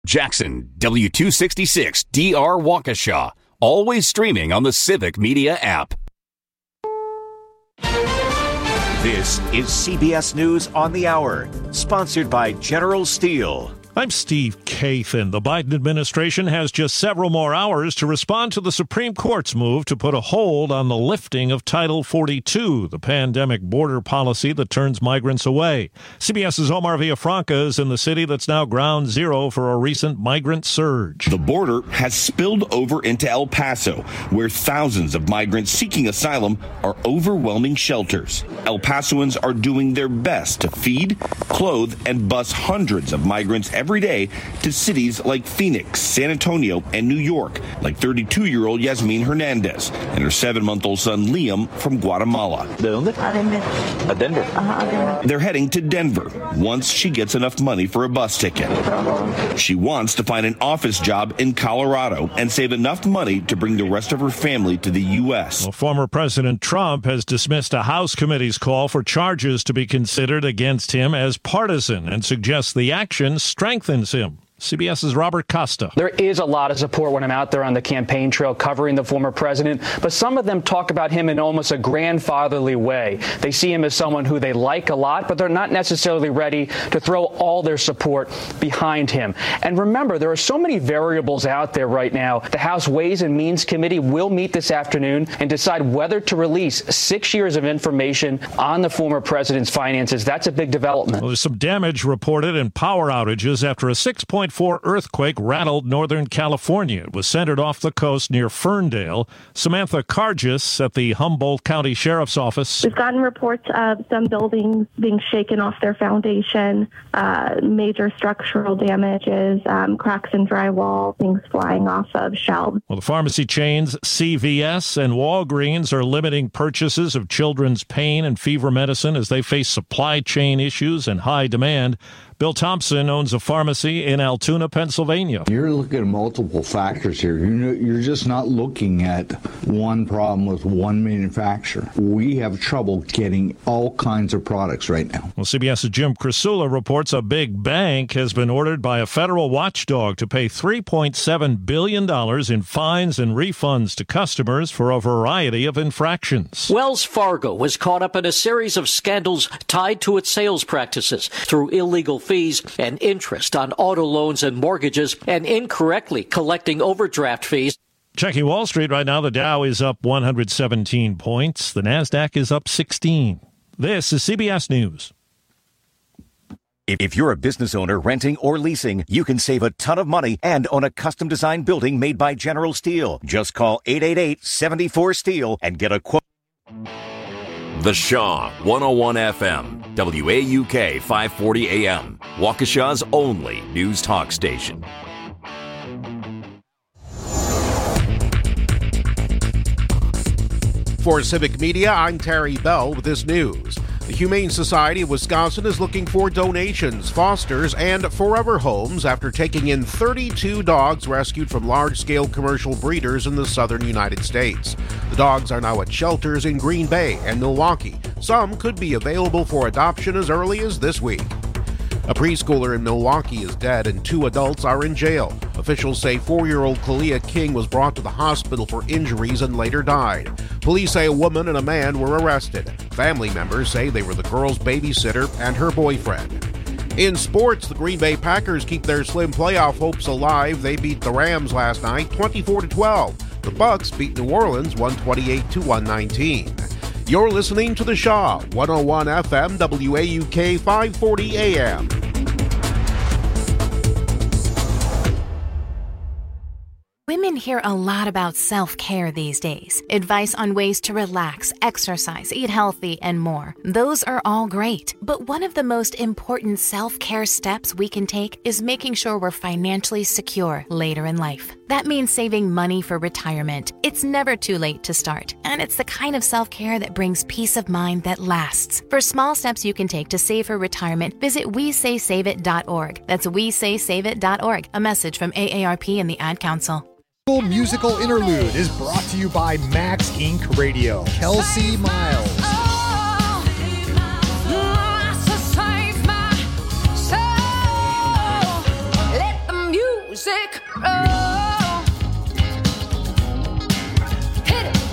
Jackson, W266, DR Waukesha. Always streaming on the Civic Media app. This is CBS News on the Hour, sponsored by General Steel. I'm Steve Kathan. The Biden administration has just several more hours to respond to the Supreme Court's move to put a hold on the lifting of Title 42, the pandemic border policy that turns migrants away. CBS's Omar Villafranca is in the city that's now ground zero for a recent migrant surge. The border has spilled over into El Paso, where thousands of migrants seeking asylum are overwhelming shelters. El Pasoans are doing their best to feed, clothe, and bus hundreds of migrants every day to cities like Phoenix, San Antonio, and New York, like 32-year-old Yasmin Hernandez and her 7-month-old son Liam from Guatemala. Denver. They're heading to Denver once she gets enough money for a bus ticket. She wants to find an office job in Colorado and save enough money to bring the rest of her family to the U.S. Well, former President Trump has dismissed a House committee's call for charges to be considered against him as partisan and suggests the action strengthens him. CBS's Robert Costa. There is a lot of support when I'm out there on the campaign trail covering the former president, but some of them talk about him in almost a grandfatherly way. They see him as someone who they like a lot, but they're not necessarily ready to throw all their support behind him. And remember, there are so many variables out there right now. The House Ways and Means Committee will meet this afternoon and decide whether to release 6 years of information on the former president's finances. That's a big development. Well, there's some damage reported and power outages after a 6.4 earthquake rattled Northern California. It was centered off the coast near Ferndale. Samantha Cargis at the Humboldt County Sheriff's Office. We've gotten reports of some buildings being shaken off their foundation, major structural damages, cracks in drywall, things flying off of shelves. Well, the pharmacy chains CVS and Walgreens are limiting purchases of children's pain and fever medicine as they face supply chain issues and high demand. Bill Thompson owns a pharmacy in Altoona, Pennsylvania. You're looking at multiple factors here. You're just not looking at one problem with one manufacturer. We have trouble getting all kinds of products right now. Well, CBS's Jim Krasula reports a big bank has been ordered by a federal watchdog to pay $3.7 billion in fines and refunds to customers for a variety of infractions. Wells Fargo was caught up in a series of scandals tied to its sales practices through illegal fees and interest on auto loans and mortgages and incorrectly collecting overdraft fees. Checking Wall Street right now, the Dow is up 117 points. The NASDAQ is up 16. This is CBS News. If you're a business owner renting or leasing, you can save a ton of money and own a custom-designed building made by General Steel. Just call 888-74-STEEL and get a quote. The Shaw, 101 FM, WAUK 540 AM, Waukesha's only news talk station. For Civic Media, I'm Terry Bell with this news. The Humane Society of Wisconsin is looking for donations, fosters, and forever homes after taking in 32 dogs rescued from large-scale commercial breeders in the southern United States. The dogs are now at shelters in Green Bay and Milwaukee. Some could be available for adoption as early as this week. A preschooler in Milwaukee is dead and 2 adults are in jail. Officials say 4-year-old Kalia King was brought to the hospital for injuries and later died. Police say a woman and a man were arrested. Family members say they were the girl's babysitter and her boyfriend. In sports, the Green Bay Packers keep their slim playoff hopes alive. They beat the Rams last night 24-12. The Bucs beat New Orleans 128-119. You're listening to The Shaw, 101 FM, WAUK 540 AM. Women hear a lot about self-care these days. Advice on ways to relax, exercise, eat healthy, and more. Those are all great. But one of the most important self-care steps we can take is making sure we're financially secure later in life. That means saving money for retirement. It's never too late to start. And it's the kind of self-care that brings peace of mind that lasts. For small steps you can take to save for retirement, visit WeSaySaveIt.org. That's WeSaySaveIt.org. A message from AARP and the Ad Council. Musical interlude is brought to you by Max Inc. Radio. Kelsey Miles. Let the music music. Oh. Hit it.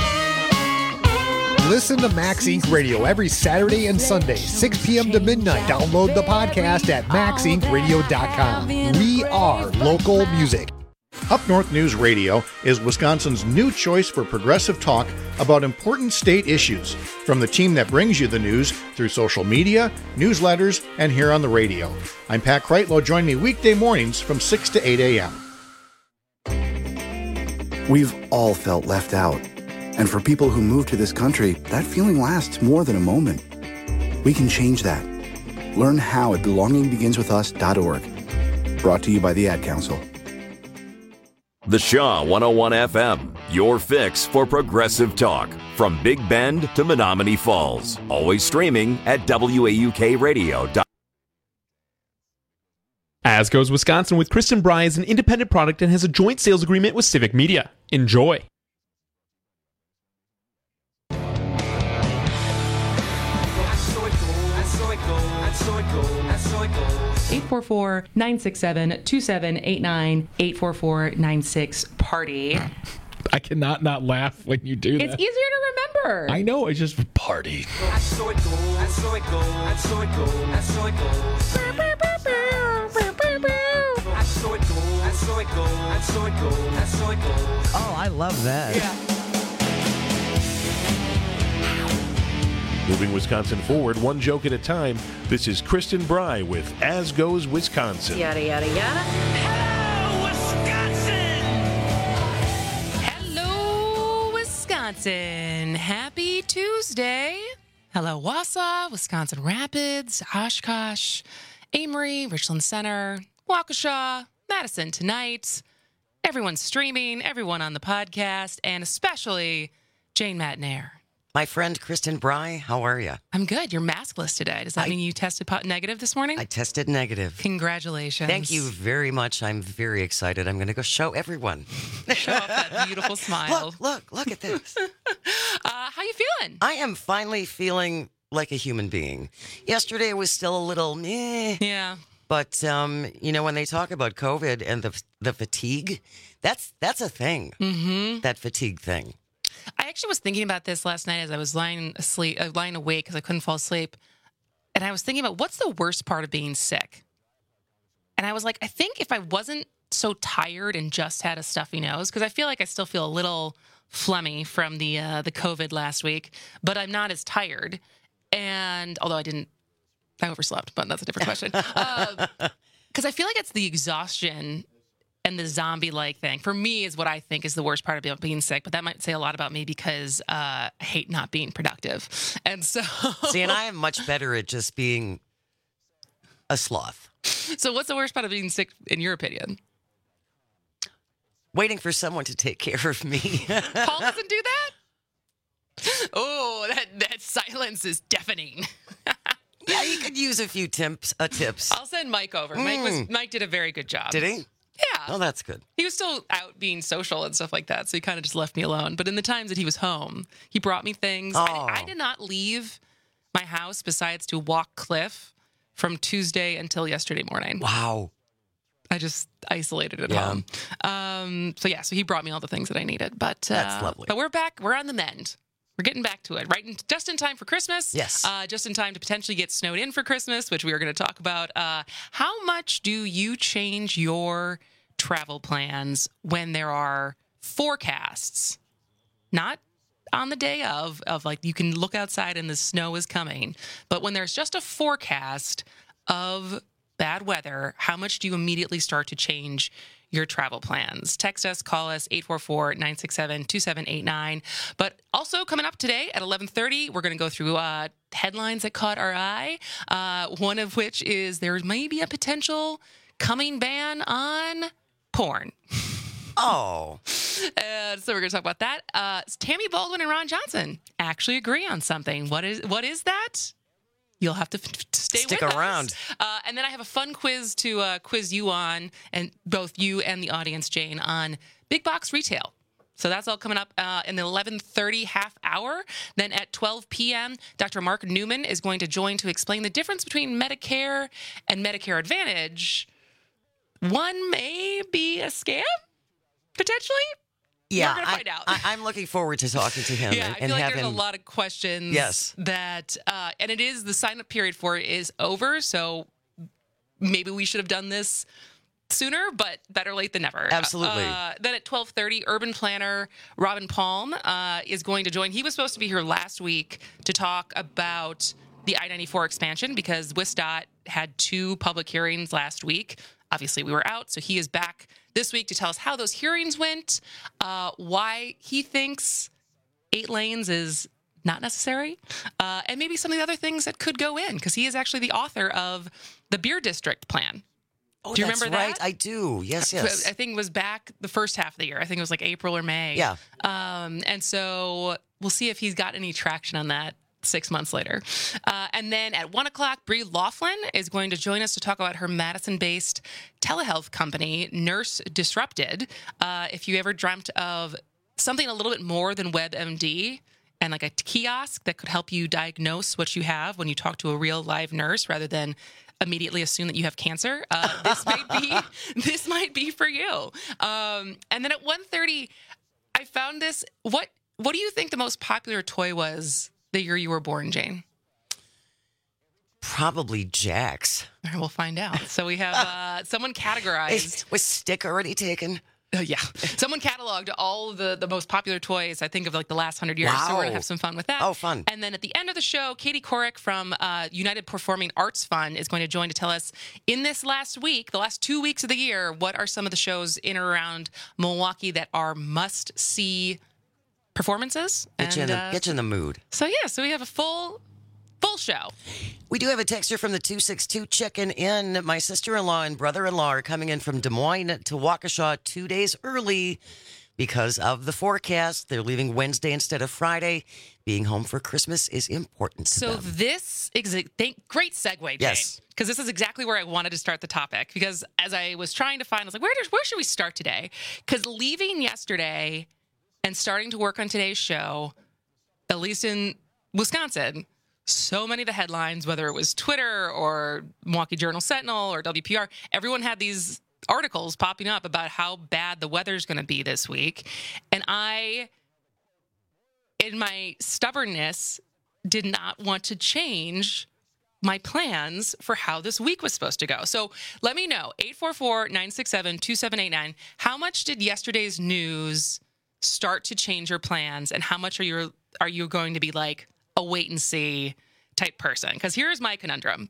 Listen to Max Inc. Radio every Saturday and Sunday, 6 p.m. to midnight. Download the podcast at maxincradio.com. We are local music. Up North News Radio is Wisconsin's new choice for progressive talk about important state issues, from the team that brings you the news through social media, newsletters, and here on the radio. I'm Pat Kreitlow. Join me weekday mornings from 6 to 8 a.m. We've all felt left out. And for people who move to this country, that feeling lasts more than a moment. We can change that. Learn how at belongingbeginswithus.org. Brought to you by the Ad Council. The Shaw 101 FM, your fix for progressive talk. From Big Bend to Menominee Falls. Always streaming at WAUKradio.com. As Goes Wisconsin with Kristen Bry is an independent product and has a joint sales agreement with Civic Media. Enjoy. 844-967-2789, 844-96-PARTY. I cannot not laugh when you do that. It's easier to remember. I know, it's just party. Oh, I love that. Yeah. Moving Wisconsin forward, one joke at a time, this is Kristen Bry with As Goes Wisconsin. Yada, yada, yada. Hello, Wisconsin! Hello, Wisconsin. Happy Tuesday. Hello, Wausau, Wisconsin Rapids, Oshkosh, Amory, Richland Center, Waukesha, Madison tonight. Everyone's streaming, everyone on the podcast, and especially Jane Matnair. My friend Kristen Bry, how are you? I'm good. You're maskless today. Does that mean you tested negative this morning? I tested negative. Congratulations. Thank you very much. I'm very excited. I'm going to go show everyone. Show off that beautiful smile. Look at this. How you feeling? I am finally feeling like a human being. Yesterday I was still a little meh. Yeah. But, when they talk about COVID and the fatigue, that's a thing. Mm-hmm. That fatigue thing. I actually was thinking about this last night as I was lying awake because I couldn't fall asleep. And I was thinking about what's the worst part of being sick? And I was like, I think if I wasn't so tired and just had a stuffy nose, because I feel like I still feel a little phlegmy from the COVID last week, but I'm not as tired. And although I overslept, but that's a different question. Because I feel like it's the exhaustion and the zombie-like thing, for me, is what I think is the worst part about being sick. But that might say a lot about me because I hate not being productive. And so... See, and I am much better at just being a sloth. So what's the worst part of being sick, in your opinion? Waiting for someone to take care of me. Paul doesn't do that? Oh, that silence is deafening. Yeah, you could use a few tips. I'll send Mike over. Mike did a very good job. Did he? Yeah. Oh, that's good. He was still out being social and stuff like that, so he kind of just left me alone. But in the times that he was home, he brought me things. Oh. I did not leave my house besides to walk Cliff from Tuesday until yesterday morning. Wow. I just isolated at home. So he brought me all the things that I needed. But that's lovely. But we're back. We're on the mend. We're getting back to it, right? Just in time for Christmas. Yes. Just in time to potentially get snowed in for Christmas, which we are going to talk about. How much do you change your travel plans when there are forecasts? Not on the day of like you can look outside and the snow is coming. But when there's just a forecast of bad weather, how much do you immediately start to change your travel plans? Text us, call us, 844-967-2789. But also coming up today at 11:30, we're going to go through headlines that caught our eye. One of which is there may be a potential coming ban on porn. Oh. So we're going to talk about that. Tammy Baldwin and Ron Johnson actually agree on something. What is that? You'll have to stick around. And then I have a fun quiz to quiz you on, and both you and the audience, Jane, on big box retail. So that's all coming up in the 11:30 half hour. Then at 12 p.m., Dr. Mark Newman is going to join to explain the difference between Medicare and Medicare Advantage. one may be a scam, potentially. Yeah, We're going to find out. I'm looking forward to talking to him. Yeah, I feel like there's a lot of questions. Yes. That, and it is, the sign-up period for it is over, so maybe we should have done this sooner, but better late than never. Absolutely. Then at 12:30, urban planner Robin Palm is going to join. He was supposed to be here last week to talk about the I-94 expansion because WSDOT had 2 public hearings last week. Obviously, we were out, so he is back this week to tell us how those hearings went, why he thinks 8 lanes is not necessary, and maybe some of the other things that could go in, because he is actually the author of the Beer District Plan. Oh, do you that's remember right. that? I do. Yes, yes. I think it was back the first half of the year. I think it was like April or May. Yeah. And so we'll see if he's got any traction on that 6 months later. And then at 1 o'clock, Brie Laughlin is going to join us to talk about her Madison-based telehealth company, Nurse Disrupted. If you ever dreamt of something a little bit more than WebMD and like a kiosk that could help you diagnose what you have when you talk to a real live nurse rather than immediately assume that you have cancer, this might be for you. And then at 1:30, I found this. What do you think the most popular toy was the year you were born, Jane? Probably Jax. We'll find out. So we have someone categorized. Was Stick already taken? Yeah. Someone cataloged all the most popular toys, I think, of like the last 100 years. Wow. So we're going to have some fun with that. Oh, fun. And then at the end of the show, Katie Korek from United Performing Arts Fund is going to join to tell us, in this last week, the last 2 weeks of the year, what are some of the shows in or around Milwaukee that are must-see performances? Get you in the mood. So, yeah, so we have a full show. We do have a texter from the 262 checking in. My sister-in-law and brother-in-law are coming in from Des Moines to Waukesha 2 days early because of the forecast. They're leaving Wednesday instead of Friday. Being home for Christmas is important to them. So this is a great segue, Jane. Yes. Because this is exactly where I wanted to start the topic. Because as I was trying to find, I was like, where should we start today? Because leaving yesterday and starting to work on today's show, at least in Wisconsin, so many of the headlines, whether it was Twitter or Milwaukee Journal Sentinel or WPR, everyone had these articles popping up about how bad the weather's going to be this week. And I, in my stubbornness, did not want to change my plans for how this week was supposed to go. So let me know, 844-967-2789, how much did yesterday's news start to change your plans, and how much are you going to be like a wait and see type person? Because here's my conundrum.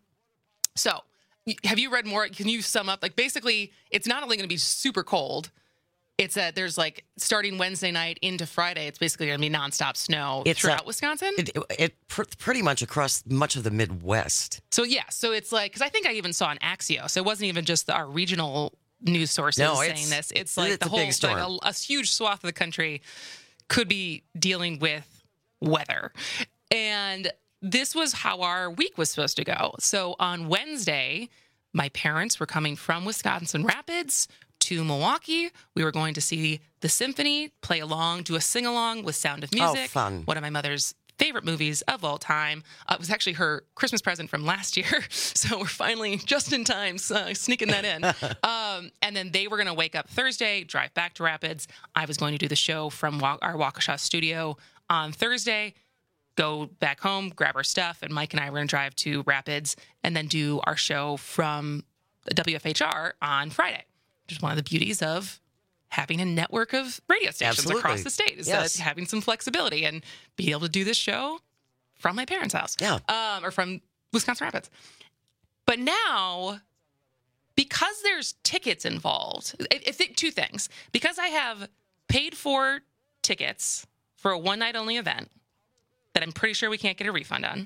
So have you read more? Can you sum up? Like, basically, it's not only going to be super cold. It's that there's like starting Wednesday night into Friday, it's basically going to be nonstop snow throughout Wisconsin. Pretty much across much of the Midwest. So yeah, so it's like, because I think I even saw an Axios. So it wasn't even just our regional news sources saying this. It's like the whole, like a huge swath of the country could be dealing with weather. And this was how our week was supposed to go. So on Wednesday, my parents were coming from Wisconsin Rapids to Milwaukee. We were going to see the symphony, play along, do a sing-along with Sound of Music. Oh, fun. One of my mother's favorite movies of all time. It was actually her Christmas present from last year. So we're finally just in time sneaking that in. And then they were going to wake up Thursday, drive back to Rapids. I was going to do the show from our Waukesha studio on Thursday, go back home, grab our stuff, and Mike and I were going to drive to Rapids and then do our show from WFHR on Friday, which is one of the beauties of having a network of radio stations across the state, is that having some flexibility and being able to do this show from my parents' house, or from Wisconsin Rapids. But now, because there's tickets involved, I think two things. Because I have paid for tickets for a one-night-only event that I'm pretty sure we can't get a refund on.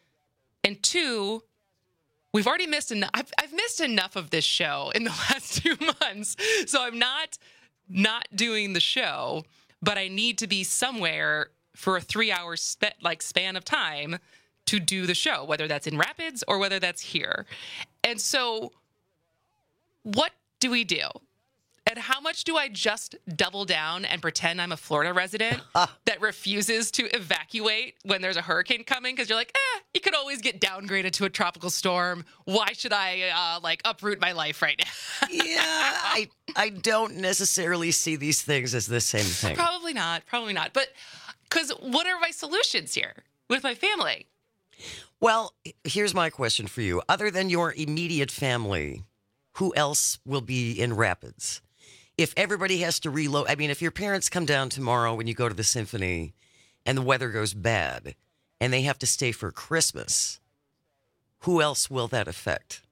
And two, we've already missed enough. I've missed enough of this show in the last 2 months. So I'm not doing the show, but I need to be somewhere for a 3-hour span of time to do the show, whether that's in Rapids or whether that's here. And so what do we do? And how much do I just double down and pretend I'm a Florida resident that refuses to evacuate when there's a hurricane coming? Because you're like, you could always get downgraded to a tropical storm. Why should I uproot my life right now? Yeah, I don't necessarily see these things as the same thing. Probably not. But because what are my solutions here with my family? Well, here's my question for you. Other than your immediate family, who else will be in Rapids? If everybody has to reload, I mean, if your parents come down tomorrow when you go to the symphony and the weather goes bad and they have to stay for Christmas, who else will that affect?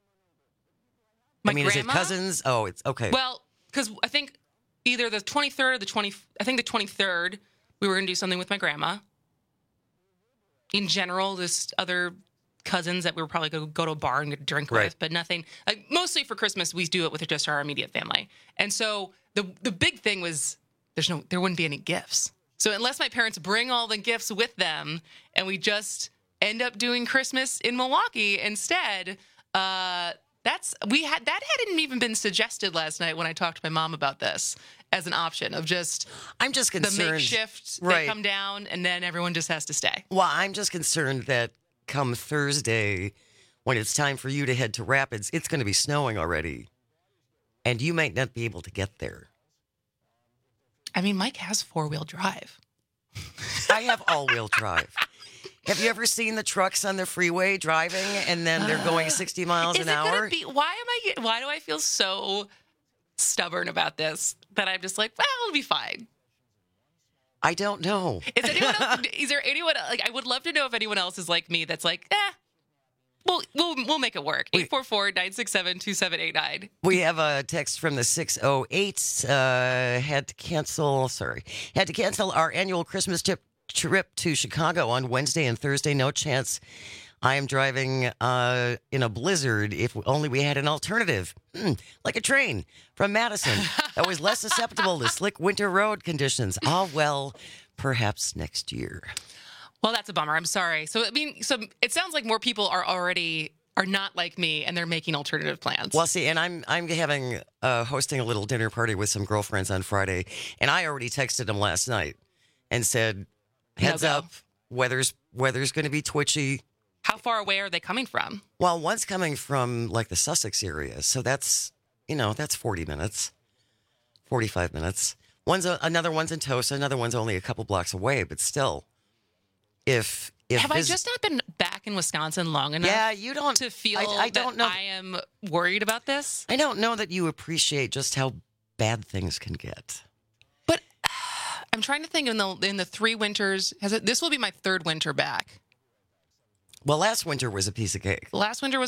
My grandma? Is it cousins? Oh, it's okay. Well, because I think either the 23rd or the 23rd, we were going to do something with my grandma. In general, just other cousins that we were probably going to go to a bar and get a drink with, but nothing. Mostly for Christmas, we do it with just our immediate family. And so the big thing was there wouldn't be any gifts. So unless my parents bring all the gifts with them and we just end up doing Christmas in Milwaukee instead, that hadn't even been suggested last night when I talked to my mom about this as an option of I'm just concerned the makeshift. They come down and then everyone just has to stay. Well, I'm just concerned that come Thursday, when it's time for you to head to Rapids, it's going to be snowing already, and you might not be able to get there. I mean, Mike has 4-wheel drive. I have all-wheel drive. Have you ever seen the trucks on the freeway driving, and then they're going 60 miles an hour? Why do I feel so stubborn about this that I'm just like, well, it'll be fine? I don't know. Is there anyone like I would love to know if anyone else is like me that's like, we'll make it work. 844-967-2789. We have a text from the 608. Had to cancel our annual Christmas trip to Chicago on Wednesday and Thursday. No chance. I am driving in a blizzard. If only we had an alternative, like a train from Madison that was less susceptible to slick winter road conditions. Well, perhaps next year. Well, that's a bummer. I'm sorry. So it sounds like more people are not like me, and they're making alternative plans. Well, see, and I'm hosting a little dinner party with some girlfriends on Friday, and I already texted them last night and said, "Heads up, weather's going to be twitchy." How far away are they coming from? Well, one's coming from like the Sussex area, so that's 40 minutes, 45 minutes. Another one's in Tosa, another one's only a couple blocks away, but still, if have I just not been back in Wisconsin long enough? Yeah, you don't to feel I don't know. I am worried about this. I don't know that you appreciate just how bad things can get. But I'm trying to think in the 3 winters. This will be my 3rd winter back. Well, last winter was a piece of cake. There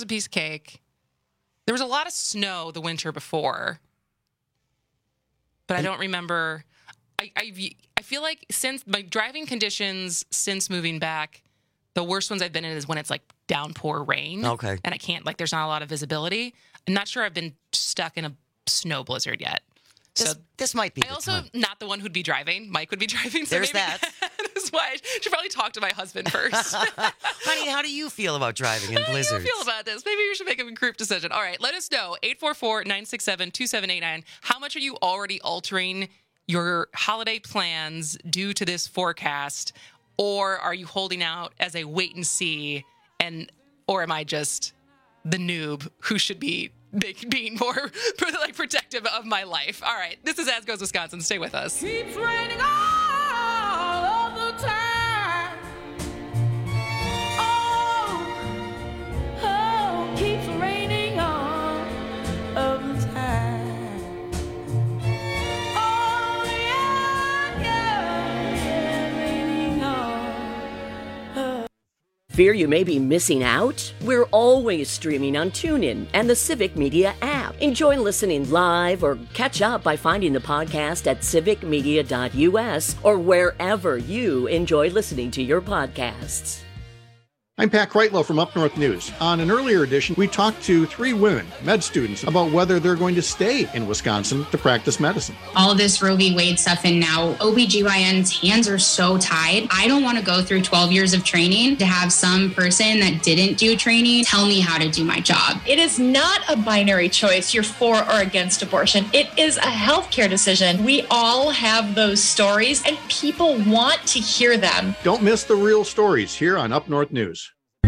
was a lot of snow the winter before, but I don't remember. I feel like since my driving conditions since moving back, the worst ones I've been in is when it's like downpour rain. Okay. And I can't, there's not a lot of visibility. I'm not sure I've been stuck in a snow blizzard yet. This might be. I also not the one who'd be driving. Mike would be driving. So there's that. That's why I should probably talk to my husband first. Honey, how do you feel about driving in blizzards? How do you feel about this? Maybe you should make a group decision. All right, let us know. 844-967-2789. How much are you already altering your holiday plans due to this forecast? Or are you holding out as a wait and see? Or am I just the noob who should be being more protective of my life? All right, this is As Goes Wisconsin. Stay with us. Keeps raining all of the time. Oh, keeps raining all of the time. Oh, yeah, raining all. Fear you may be missing out? We're always streaming on TuneIn and the Civic Media app. Enjoy listening live or catch up by finding the podcast at civicmedia.us or wherever you enjoy listening to your podcasts. I'm Pat Kreitlow from Up North News. On an earlier edition, we talked to 3 women, med students, about whether they're going to stay in Wisconsin to practice medicine. All of this Roe v. Wade stuff, and now OBGYN's hands are so tied. I don't want to go through 12 years of training to have some person that didn't do training tell me how to do my job. It is not a binary choice, you're for or against abortion. It is a healthcare decision. We all have those stories, and people want to hear them. Don't miss the real stories here on Up North News.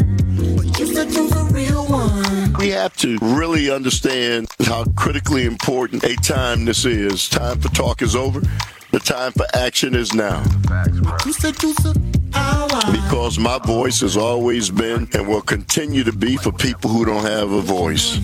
We have to really understand how critically important a time this is. Time for talk is over. The time for action is now. Because my voice has always been and will continue to be for people who don't have a voice.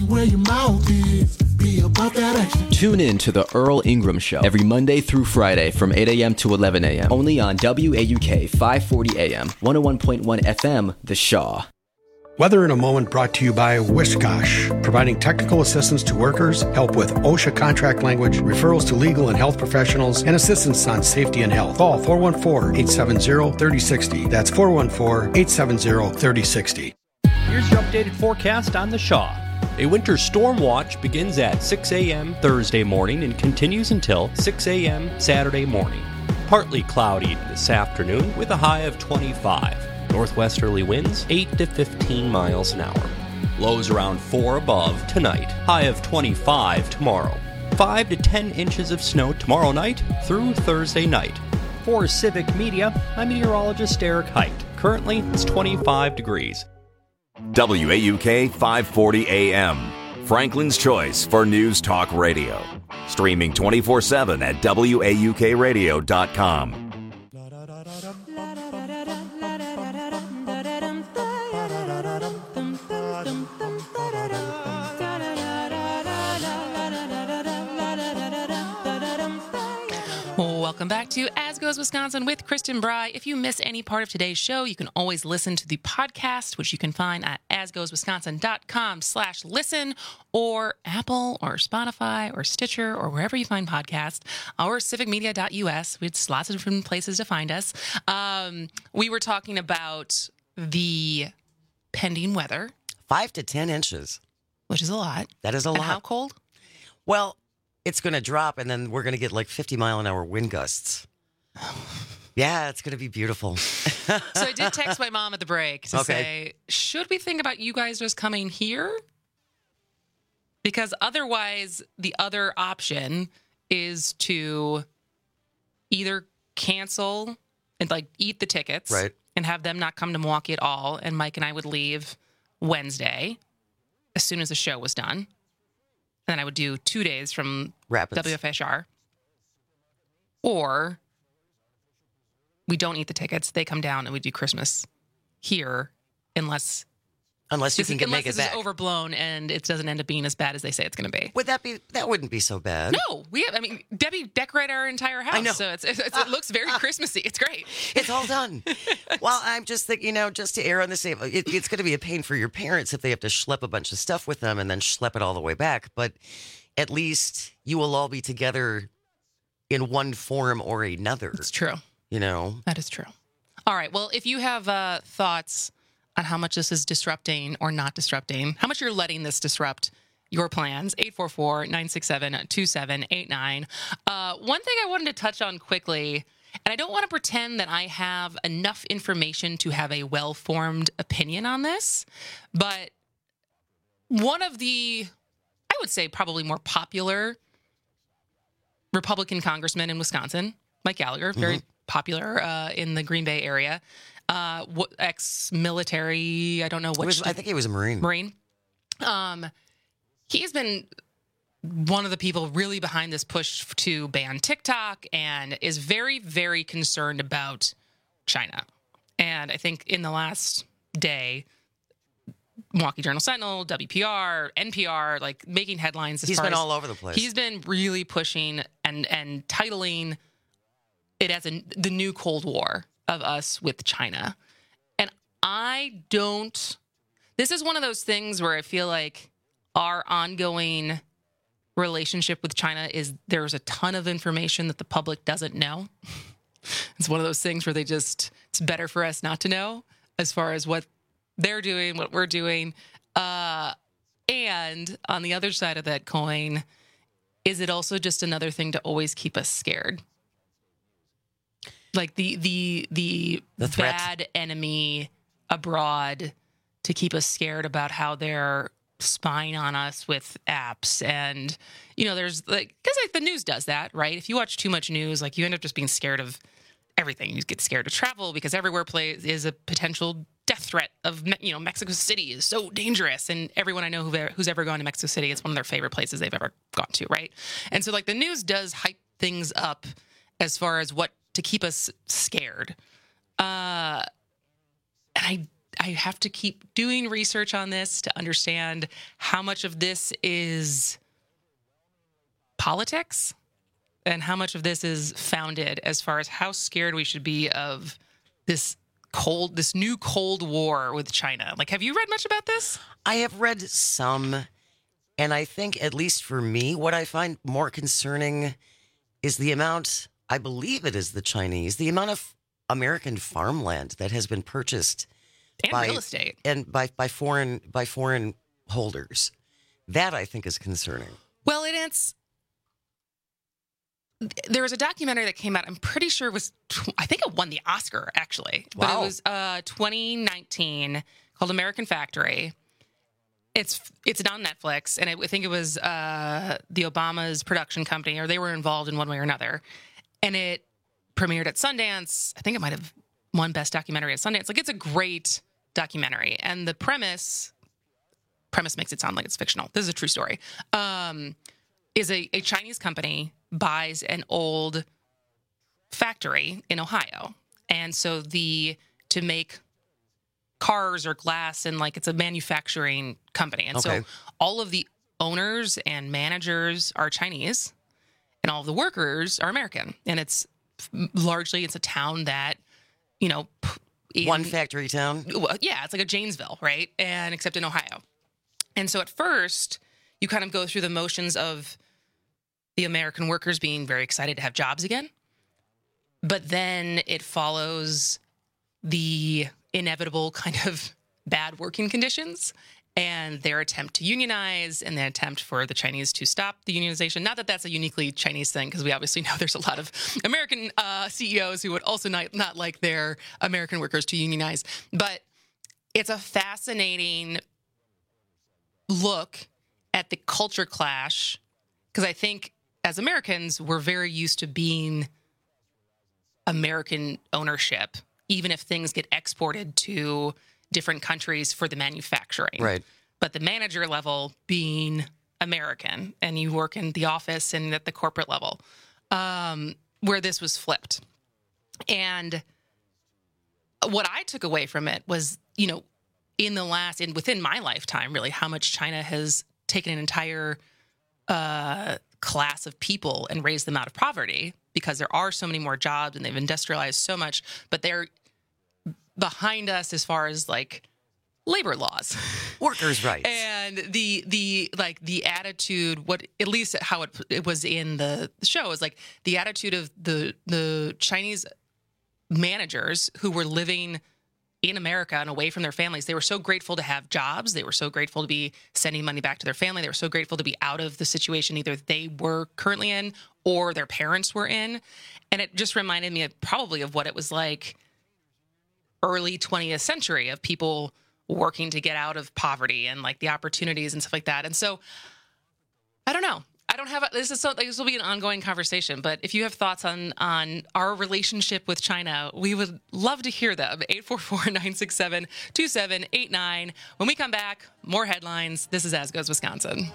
Tune in to the Earl Ingram Show every Monday through Friday from 8 a.m. to 11 a.m. Only on WAUK 540 AM, 101.1 FM, The Shaw. Weather in a Moment brought to you by Wishkosh, providing technical assistance to workers, help with OSHA contract language, referrals to legal and health professionals, and assistance on safety and health. Call 414-870-3060. That's 414-870-3060. Here's your updated forecast on The Shaw. A winter storm watch begins at 6 a.m. Thursday morning and continues until 6 a.m. Saturday morning. Partly cloudy this afternoon with a high of 25. Northwesterly winds 8 to 15 miles an hour. Lows around 4 above tonight. High of 25 tomorrow. 5 to 10 inches of snow tomorrow night through Thursday night. For Civic Media, I'm meteorologist Eric Height. Currently, it's 25 degrees. WAUK 540 AM. Franklin's choice for News Talk Radio. Streaming 24/7 at WAUKradio.com. Welcome back to As Goes Wisconsin with Kristen Bry. If you miss any part of today's show, you can always listen to the podcast, which you can find at asgoeswisconsin.com/listen, or Apple or Spotify or Stitcher or wherever you find podcasts, or civicmedia.us. It's lots of different places to find us. We were talking about the pending weather. 5 to 10 inches. Which is a lot. That is a lot. And how cold? Well, it's going to drop, and then we're going to get like 50-mile-an-hour wind gusts. Yeah, it's going to be beautiful. So I did text my mom at the break to say, should we think about you guys just coming here? Because otherwise, the other option is to either cancel and like eat the tickets, right, and have them not come to Milwaukee at all, and Mike and I would leave Wednesday as soon as the show was done. Then I would do 2 days from Rapids. WFHR. Or we don't eat the tickets. They come down and we do Christmas here unless you can make it back. Is overblown and it doesn't end up being as bad as they say it's going to be. That wouldn't be so bad. No, Debbie decorated our entire house. I know. So it looks very Christmassy. It's great. It's all done. Well, I'm just thinking, just to err on the safe, it's going to be a pain for your parents if they have to schlep a bunch of stuff with them and then schlep it all the way back. But at least you will all be together in one form or another. It's true. That is true. All right. Well, if you have thoughts on how much this is disrupting or not disrupting, how much you're letting this disrupt your plans, 844-967-2789. One thing I wanted to touch on quickly, and I don't want to pretend that I have enough information to have a well-formed opinion on this, but one of the, I would say probably more popular Republican congressman in Wisconsin, Mike Gallagher, very popular in the Green Bay area, ex-military, I don't know what. I think he was a Marine. He's been one of the people really behind this push to ban TikTok and is very, very concerned about China. And I think in the last day, Milwaukee Journal-Sentinel, WPR, NPR, like making headlines. He's been all over the place. He's been really pushing and titling it as the new Cold War of us with China. And this is one of those things where I feel like our ongoing relationship with China is there's a ton of information that the public doesn't know. It's one of those things where it's better for us not to know as far as what they're doing what we're doing. And on the other side of that coin, is it also just another thing to always keep us scared? Like the bad enemy abroad to keep us scared about how they're spying on us with apps. And, there's because the news does that, right? If you watch too much news, you end up just being scared of everything. You get scared to travel because everywhere is a potential death threat of, Mexico City is so dangerous. And everyone I know who's ever gone to Mexico City, it's one of their favorite places they've ever gone to, right? And so the news does hype things up as far as what to keep us scared. And I have to keep doing research on this to understand how much of this is politics and how much of this is founded as far as how scared we should be of this new Cold War with China. Have you read much about this? I have read some, and I think, at least for me, what I find more concerning is the amount, I believe it is the Chinese, the amount of American farmland that has been purchased and real estate and by foreign holders. That I think is concerning. Well, there was a documentary that came out. I'm pretty sure I think it won the Oscar actually. But wow. It was 2019 called American Factory. It's on Netflix, and I think it was the Obama's production company, or they were involved in one way or another. And it premiered at Sundance. I think it might have won Best Documentary at Sundance. It's a great documentary. And the premise makes it sound like it's fictional. This is a true story. Is a Chinese company buys an old factory in Ohio. And so to make cars or glass, and it's a manufacturing company. And so all of the owners and managers are Chinese, and all of the workers are American. And it's a town that, one factory town? Yeah, it's like a Janesville, right? And except in Ohio. And so at first, you kind of go through the motions of the American workers being very excited to have jobs again. But then it follows the inevitable kind of bad working conditions and their attempt to unionize and the attempt for the Chinese to stop the unionization. Not that that's a uniquely Chinese thing, because we obviously know there's a lot of American CEOs who would also not like their American workers to unionize. But it's a fascinating look at the culture clash, because I think as Americans, we're very used to being American ownership, even if things get exported to different countries for the manufacturing. Right. But the manager level being American, and you work in the office and at the corporate level, where this was flipped. And what I took away from it was, within my lifetime, really, how much China has taken an entire class of people and raised them out of poverty, because there are so many more jobs and they've industrialized so much, but they're behind us as far as labor laws, workers' rights, and the attitude. What, at least how it was in the show, is the attitude of the Chinese managers who were living in America and away from their families. They were so grateful to have jobs. They were so grateful to be sending money back to their family. They were so grateful to be out of the situation either they were currently in or their parents were in. And it just reminded me of what it was like early 20th century, of people working to get out of poverty and the opportunities and stuff like that. And so I don't know. I don't have this will be an ongoing conversation, but if you have thoughts on our relationship with China, we would love to hear them. 844-967-2789. When we come back, more headlines. This is As Goes Wisconsin.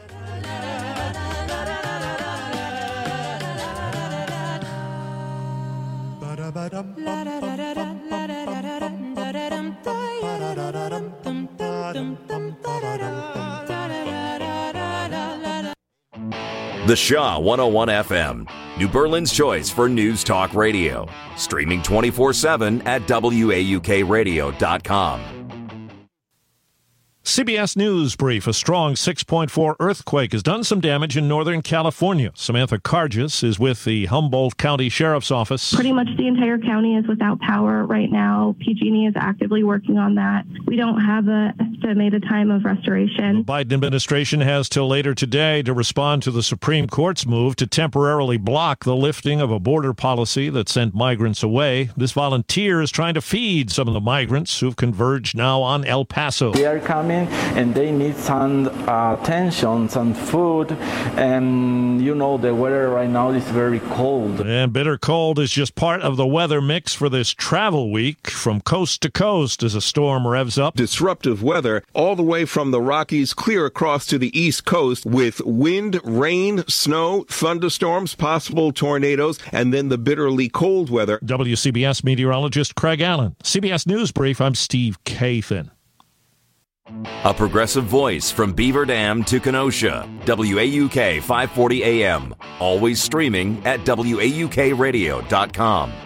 The Shaw 101 FM, New Berlin's choice for news talk radio. Streaming 24/7 at WAUKradio.com. CBS News Brief. A strong 6.4 earthquake has done some damage in Northern California. Samantha Cargis is with the Humboldt County Sheriff's Office. Pretty much the entire county is without power right now. PG&E is actively working on that. We don't have an estimated time of restoration. The Biden administration has till later today to respond to the Supreme Court's move to temporarily block the lifting of a border policy that sent migrants away. This volunteer is trying to feed some of the migrants who've converged now on El Paso. They are coming and they need some attention, some food, and the weather right now is very cold. And bitter cold is just part of the weather mix for this travel week. From coast to coast as a storm revs up. Disruptive weather all the way from the Rockies clear across to the East Coast with wind, rain, snow, thunderstorms, possible tornadoes, and then the bitterly cold weather. WCBS meteorologist Craig Allen. CBS News Brief, I'm Steve Kathan. A progressive voice from Beaver Dam to Kenosha. WAUK 540 AM. Always streaming at WAUKradio.com.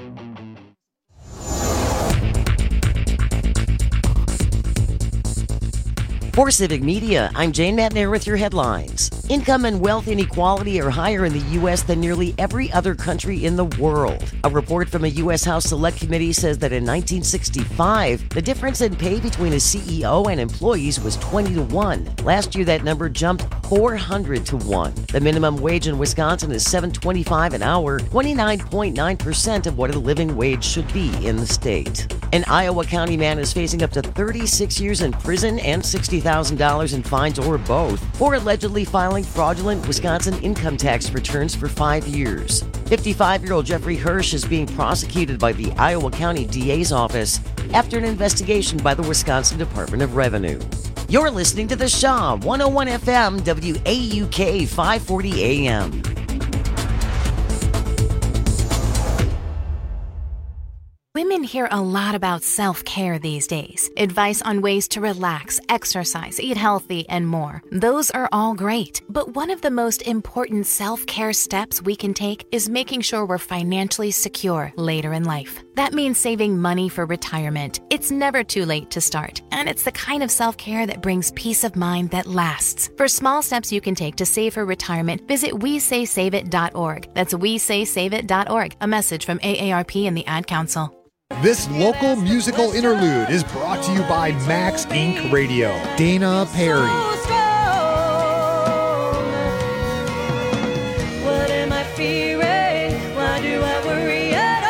For Civic Media, I'm Jane Matnair with your headlines. Income and wealth inequality are higher in the U.S. than nearly every other country in the world. A report from a U.S. House Select Committee says that in 1965, the difference in pay between a CEO and employees was 20-1. Last year, that number jumped 400-1. The minimum wage in Wisconsin is $7.25 an hour, 29.9% of what a living wage should be in the state. An Iowa County man is facing up to 36 years in prison and $60,000 in fines or both for allegedly filing fraudulent Wisconsin income tax returns for 5 years. 55-year-old Jeffrey Hirsch is being prosecuted by the Iowa County DA's office after an investigation by the Wisconsin Department of Revenue. You're listening to The Shaw, 101 FM, WAUK 540 AM. Women hear a lot about self-care these days. Advice on ways to relax, exercise, eat healthy, and more. Those are all great. But one of the most important self-care steps we can take is making sure we're financially secure later in life. That means saving money for retirement. It's never too late to start. And it's the kind of self-care that brings peace of mind that lasts. For small steps you can take to save for retirement, visit WeSaySaveIt.org. That's WeSaySaveIt.org. A message from AARP and the Ad Council. This local musical interlude is brought to you by Max Inc. Radio. Dana Perry. What am I fearing? Why do I worry at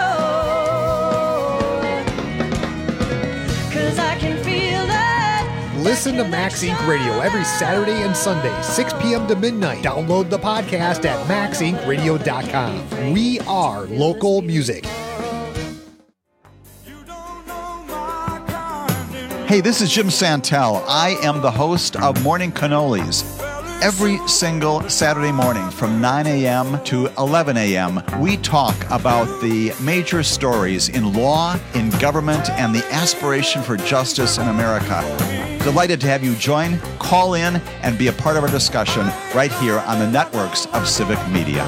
all? 'Cause I can feel that. Listen to Max Inc. Radio every Saturday and Sunday, 6 p.m. to midnight. Download the podcast at maxincradio.com. We are local music. Hey, this is Jim Santel. I am the host of Morning Cannolis. Every single Saturday morning from 9 a.m. to 11 a.m., we talk about the major stories in law, in government, and the aspiration for justice in America. Delighted to have you join, call in, and be a part of our discussion right here on the networks of Civic Media.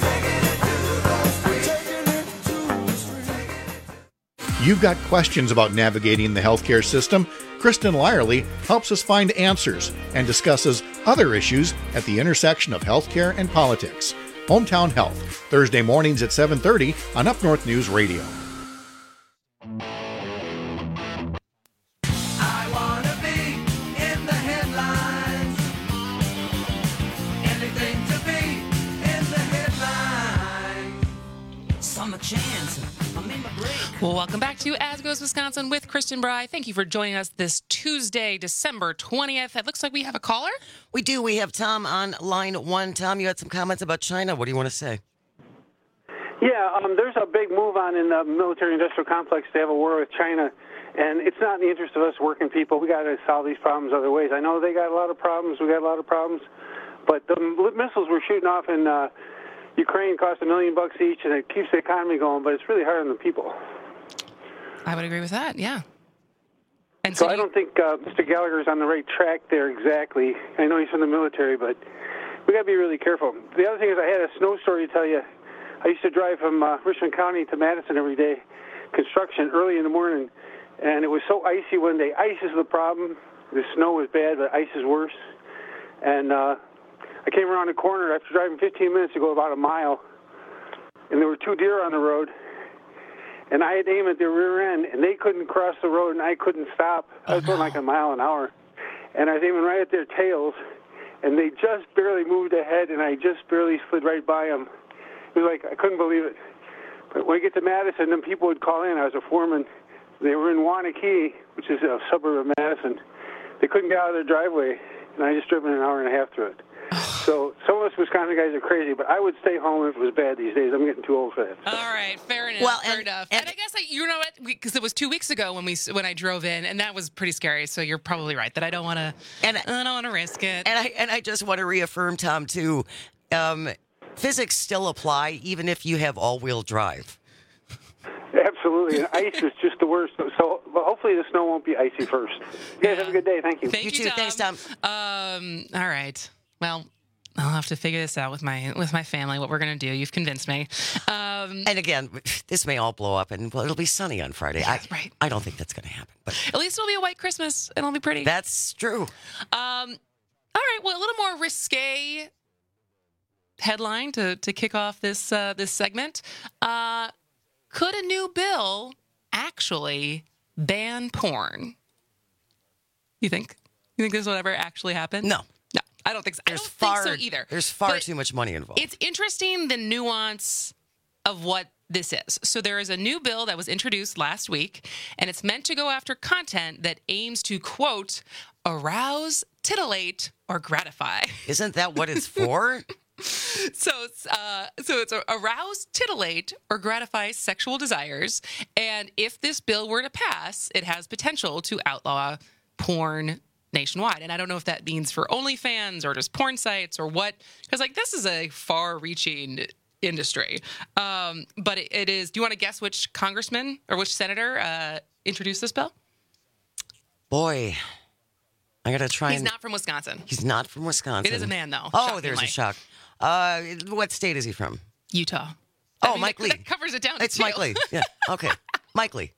You've got questions about navigating the healthcare system? Kristen Lyerly helps us find answers and discusses other issues at the intersection of healthcare and politics. Hometown Health, Thursday mornings at 7:30 on Up North News Radio. Well, welcome back to As Goes Wisconsin with Kristen Bry. Thank you for joining us this Tuesday, December 20th. It looks like we have a caller. We do. We have Tom on line one. Tom, you had some comments about China. What do you want to say? Yeah, there's a big move on in the military-industrial complex to have a war with China, and it's not in the interest of us working people. We got to solve these problems other ways. I know they got a lot of problems. We got a lot of problems, but the missiles we're shooting off in Ukraine cost $1 million each, and it keeps the economy going, but it's really hard on the people. I would agree with that, yeah. And so I don't think Mr. Gallagher's on the right track there exactly. I know he's from the military, but we got to be really careful. The other thing is I had a snow story to tell you. I used to drive from Richmond County to Madison every day, construction early in the morning, and it was so icy one day. Ice is the problem. The snow was bad, but ice is worse. And I came around the corner after driving 15 minutes to go about a mile, and there were 2 deer on the road. And I had to aim at their rear end, and they couldn't cross the road, and I couldn't stop. I was going like a mile an hour. And I was aiming right at their tails, and they just barely moved ahead, and I just barely slid right by them. It was like, I couldn't believe it. But when I get to Madison, then people would call in. I was a foreman. They were in Waunakee, which is a suburb of Madison. They couldn't get out of their driveway, and I just driven an hour and a half through it. So some of us Wisconsin guys are crazy, but I would stay home if it was bad these days. I'm getting too old for that. All right, fair enough. Fair enough. And I guess you know what? Because it was 2 weeks ago when I drove in, and that was pretty scary. So you're probably right that I don't want to risk it. And I just want to reaffirm, Tom, too. Physics still apply even if you have all-wheel drive. Absolutely, and ice is just the worst. So, but hopefully the snow won't be icy first. You guys have a good day. Thank you. Thank you, too. Tom. Thanks, Tom. All right. Well, I'll have to figure this out with my family, what we're going to do. You've convinced me. And again, this may all blow up, and it'll be sunny on Friday. That's right. I don't think that's going to happen. But at least it'll be a white Christmas, and it'll be pretty. That's true. All right. Well, a little more risque headline to kick off this segment. Could a new bill actually ban porn? You think this will ever actually happen? No. No, I don't think so. I don't think so either. There's far too much money involved. It's interesting the nuance of what this is. So there is a new bill that was introduced last week, and it's meant to go after content that aims to, quote, arouse, titillate, or gratify. Isn't that what it's for? So it's arouse, titillate, or gratify sexual desires. And if this bill were to pass, it has potential to outlaw porn nationwide. And I don't know if that means for OnlyFans or just porn sites or what, because this is a far-reaching industry. But it is. Do you want to guess which congressman or which senator introduced this bill? Boy, I gotta try. He's not from Wisconsin. He's not from Wisconsin. It is a man, though. Oh, there's a shock. What state is he from? Utah. Mike Lee. That covers it down. It's Mike Lee. Yeah. Okay. Mike Lee.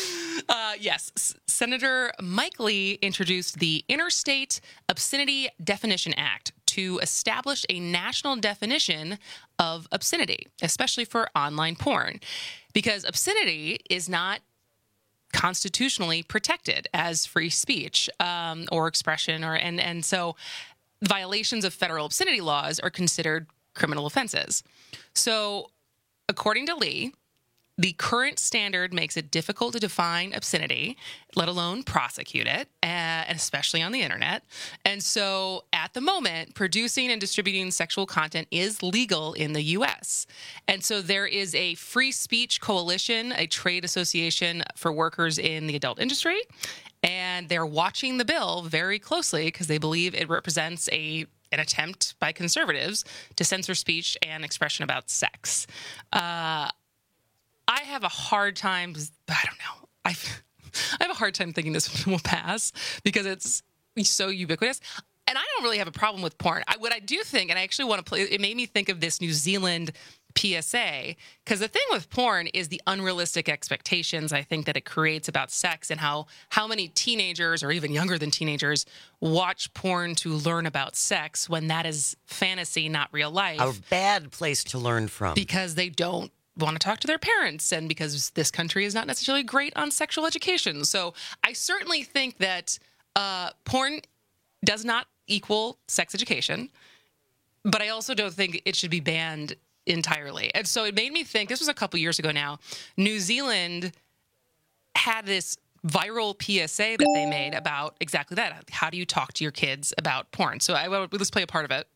Yes. Senator Mike Lee introduced the Interstate Obscenity Definition Act to establish a national definition of obscenity, especially for online porn, because obscenity is not constitutionally protected as free speech or expression, and so violations of federal obscenity laws are considered criminal offenses. So, according to Lee, the current standard makes it difficult to define obscenity, let alone prosecute it, and especially on the internet. And so, at the moment, producing and distributing sexual content is legal in the U.S. And so there is a free speech coalition, a trade association for workers in the adult industry, and they're watching the bill very closely because they believe it represents an attempt by conservatives to censor speech and expression about sex. I have a hard time. I don't know. I have a hard time thinking this will pass because it's so ubiquitous. And I don't really have a problem with porn. What I do think, and I actually want to play, it made me think of this New Zealand PSA, because the thing with porn is the unrealistic expectations I think that it creates about sex, and how many teenagers or even younger than teenagers watch porn to learn about sex when that is fantasy, not real life. A bad place to learn from. Because they don't want to talk to their parents, and because this country is not necessarily great on sexual education. So I certainly think that porn does not equal sex education, but I also don't think it should be banned entirely. And so it made me think, this was a couple years ago now, New Zealand had this viral PSA that they made about exactly that. How do you talk to your kids about porn? So let's play a part of it.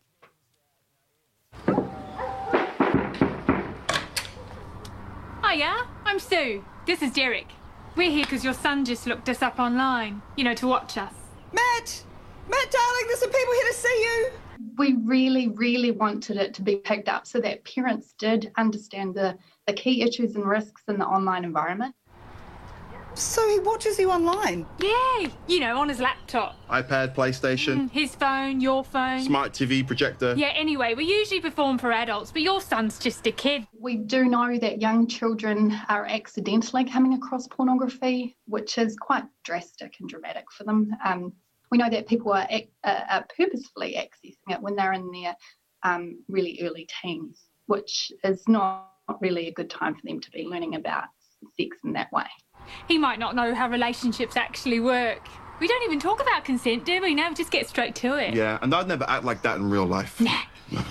Hiya, I'm Sue. This is Derek. We're here because your son just looked us up online, to watch us. Matt, darling, there's some people here to see you. We really, really wanted it to be picked up so that parents did understand the key issues and risks in the online environment. So he watches you online? Yeah, on his laptop. iPad, PlayStation. His phone, your phone. Smart TV, projector. Yeah, anyway, we usually perform for adults, but your son's just a kid. We do know that young children are accidentally coming across pornography, which is quite drastic and dramatic for them. We know that people are purposefully accessing it when they're in their really early teens, which is not really a good time for them to be learning about sex in that way. He might not know how relationships actually work. We don't even talk about consent, do we? No, we just get straight to it. Yeah, and I'd never act like that in real life. Nah.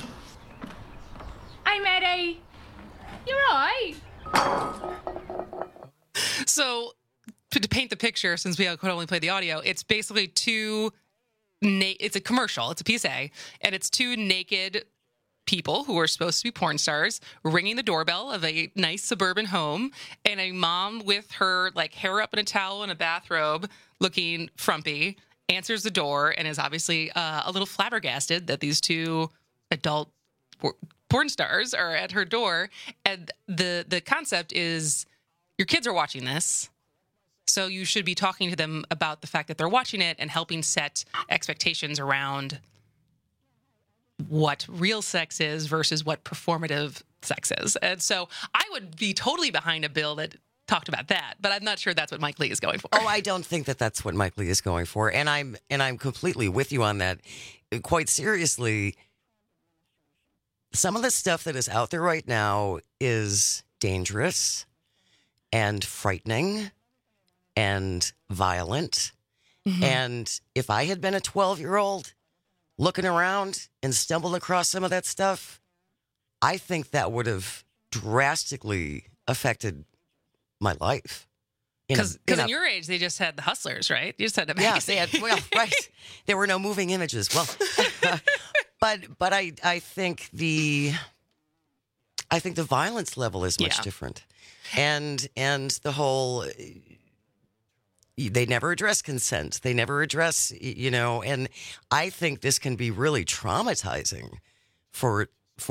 Hey, Maddie. You're right. So, to paint the picture, since we could only play the audio, it's basically it's a commercial, it's a PSA, and it's two naked people who are supposed to be porn stars ringing the doorbell of a nice suburban home, and a mom with her hair up in a towel and a bathrobe looking frumpy answers the door and is obviously a little flabbergasted that these two adult porn stars are at her door. And the concept is your kids are watching this, so you should be talking to them about the fact that they're watching it and helping set expectations around what real sex is versus what performative sex is. And so I would be totally behind a bill that talked about that, but I'm not sure that's what Mike Lee is going for. Oh, I don't think that that's what Mike Lee is going for, and I'm completely with you on that. Quite seriously, some of the stuff that is out there right now is dangerous and frightening and violent. Mm-hmm. And if I had been a 12-year-old looking around and stumbled across some of that stuff, I think that would have drastically affected my life. Because in your age, they just had the Hustlers, right? You just had the magazine. Yeah, right. There were no moving images. Well, but I think the violence level is much different, and the whole. They never address consent. They never address, and I think this can be really traumatizing for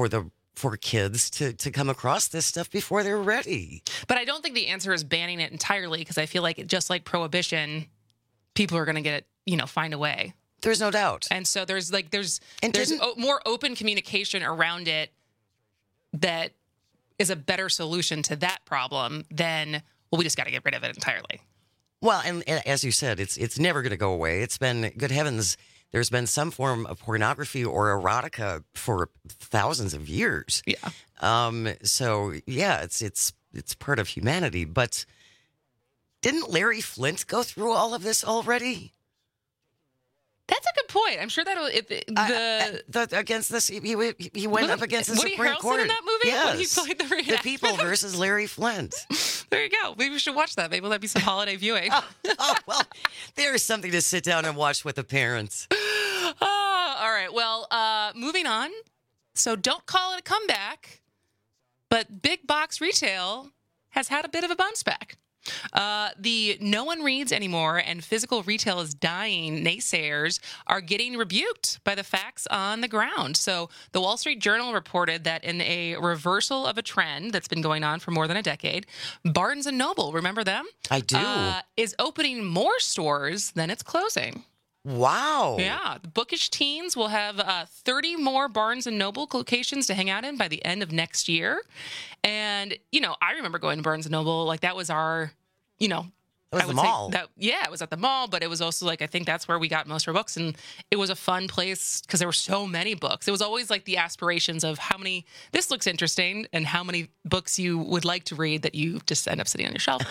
kids to come across this stuff before they're ready. But I don't think the answer is banning it entirely, because I feel like just like prohibition, people are going to get it, find a way. There's no doubt. And so there's more open communication around it that is a better solution to that problem than, well, we just got to get rid of it entirely. Well, and as you said, it's never going to go away. It's been, good heavens, there's been some form of pornography or erotica for thousands of years. Yeah. So yeah, it's part of humanity. But didn't Larry Flint go through all of this already? That's a good point. I'm sure that'll against this. He went up against the Woody Supreme Harrelson Court in that movie. Yes, when he played the people versus Larry Flint. There you go. Maybe we should watch that. Maybe that'd be some holiday viewing. Well, there's something to sit down and watch with the parents. All right. Well, moving on. So don't call it a comeback, but big box retail has had a bit of a bounce back. The no one reads anymore and physical retail is dying naysayers are getting rebuked by the facts on the ground. So the Wall Street Journal reported that in a reversal of a trend that's been going on for more than a decade, Barnes & Noble, remember them? I do. Is opening more stores than it's closing. Wow. Yeah. The bookish teens will have 30 more Barnes & Noble locations to hang out in by the end of next year. And, I remember going to Barnes & Noble. Like, that was our, It was the mall. It was at the mall, but it was also I think that's where we got most of our books. And it was a fun place because there were so many books. It was always the aspirations of how many, this looks interesting, and how many books you would like to read that you just end up sitting on your shelf.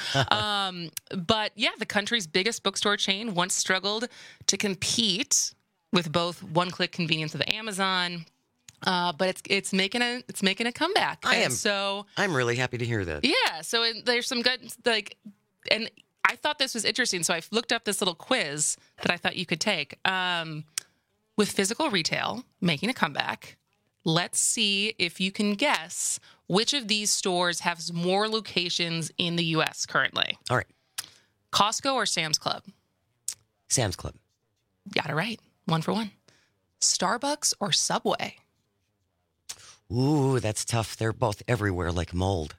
But yeah, the country's biggest bookstore chain once struggled to compete with both one-click convenience of Amazon. But it's making a comeback. I'm really happy to hear that. Yeah. So there's some good, and I thought this was interesting, so I looked up this little quiz that I thought you could take. With physical retail making a comeback, let's see if you can guess which of these stores has more locations in the U.S. currently. All right. Costco or Sam's Club? Sam's Club. Got it right. 1 for 1. Starbucks or Subway? Ooh, that's tough. They're both everywhere like mold.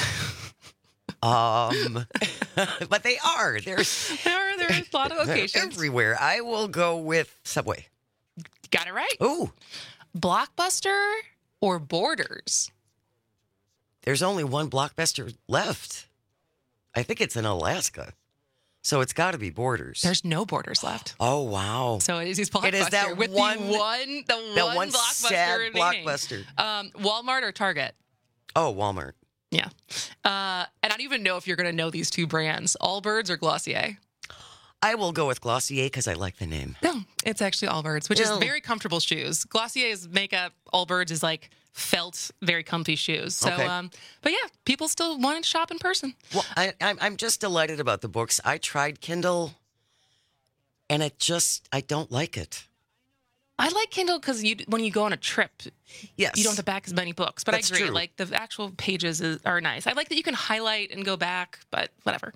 But they are. There's a lot of locations everywhere. I will go with Subway. Got it right. Ooh. Blockbuster or Borders? There's only one Blockbuster left. I think it's in Alaska. So it's got to be Borders. There's no Borders left. Oh, wow. So it is Blockbuster. It is that with one Blockbuster sad remaining. Blockbuster. Walmart or Target? Oh, Walmart. Yeah. And I don't even know if you're going to know these two brands, Allbirds or Glossier. I will go with Glossier because I like the name. No, it's actually Allbirds, which is very comfortable shoes. Glossier's makeup, Allbirds is like felt, very comfy shoes. So, Okay. But yeah, people still want to shop in person. Well, I'm just delighted about the books. I tried Kindle, and I don't like it. I like Kindle because when you go on a trip, yes, you don't have to back as many books. But That's I agree, true. like the actual pages are nice. I like that you can highlight and go back, but whatever.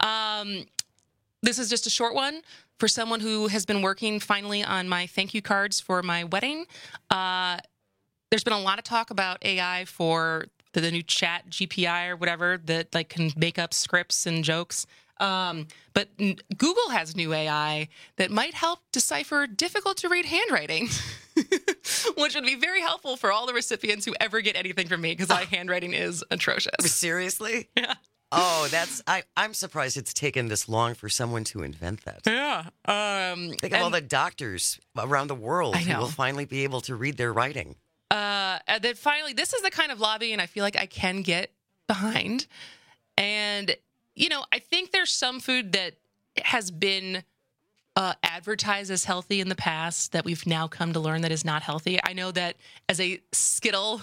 This is just a short one for someone who has been working finally on my thank you cards for my wedding. There's been a lot of talk about AI for the new Chat GPI or whatever that like can make up scripts and jokes. But Google has new AI that might help decipher difficult to read handwriting, which would be very helpful for all the recipients who ever get anything from me because my handwriting is atrocious. Seriously? Yeah. Oh, I'm surprised it's taken this long for someone to invent that. Yeah. Think of all the doctors around the world I who know. will finally be able to read their writing. And then finally, this is the kind of lobbying I feel like I can get behind. And, you know, I think there's some food that has been advertised as healthy in the past that we've now come to learn that is not healthy. I know that as a Skittle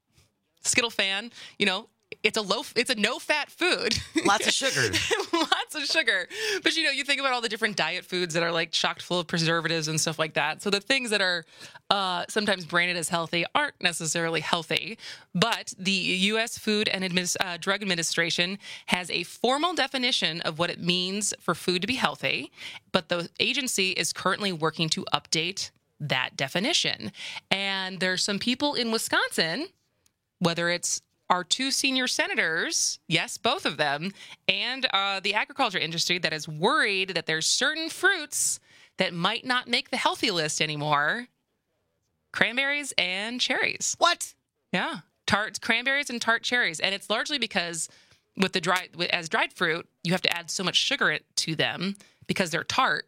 fan, you know, it's a no-fat food. Lots of sugar. Lots of sugar. But, you know, you think about all the different diet foods that are, like, chock full of preservatives and stuff like that. So the things that are sometimes branded as healthy aren't necessarily healthy. But the U.S. Food and Drug Administration has a formal definition of what it means for food to be healthy. But the agency is currently working to update that definition. And there's some people in Wisconsin, whether it's our two senior senators, yes, both of them, and the agriculture industry that is worried that there's certain fruits that might not make the healthy list anymore. Cranberries and cherries. What? Yeah. Cranberries and tart cherries. And it's largely because with as dried fruit, you have to add so much sugar to them because they're tart.